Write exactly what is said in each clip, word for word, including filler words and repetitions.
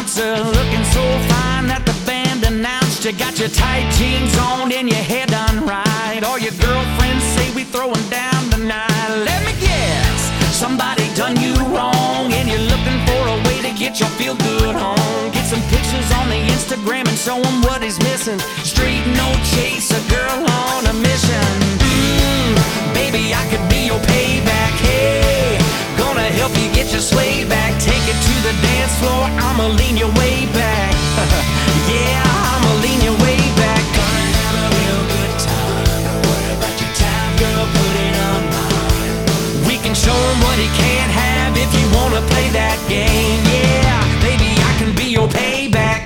bouncer, looking so fine that the band announced you got your tight jeans on and your hair done right. All your girlfriends say we throwing down tonight. Let me guess, somebody done you wrong and you're looking for a way to get your feel good on. Get some pictures on the Instagram and show them what he's missing. Street no chase, a girl on a mission. Mm, baby, I could be your payback. Hey, gonna help you get your sway back. Take it to the dance floor, I'ma lean your way back. Yeah, I'ma lean your way back. Gonna have a real good time. What about your time, girl? Put it on mine. We can show him what he can't have if you wanna play that game. Yeah, baby, I can be your payback.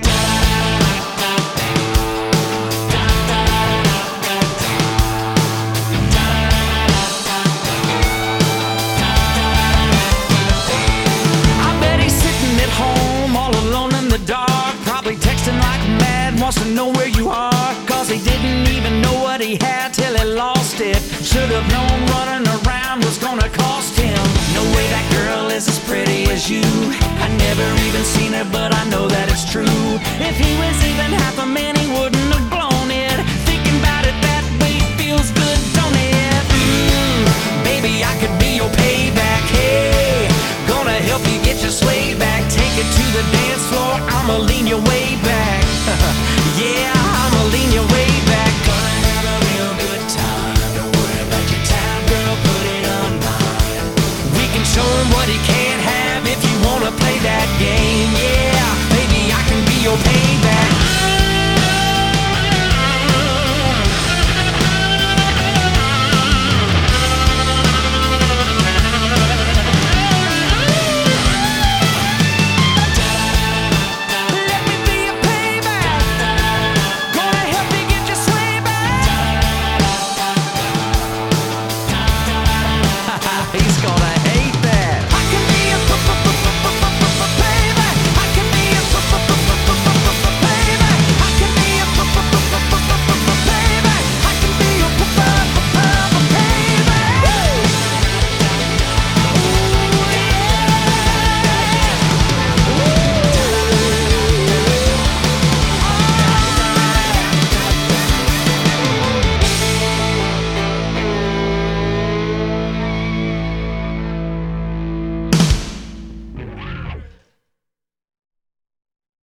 Wants to know where you are, cause he didn't even know what he had till he lost it. Should've known running around was gonna cost him. No way that girl is as pretty as you. I never even seen her, but I know that it's true. If he was even half a man, he wouldn't have blown it. Thinking about it that way feels good, don't it? Mm, baby, I could be your payback. Hey, gonna help you get your sway back. Take it to the dance floor, I'ma lean your way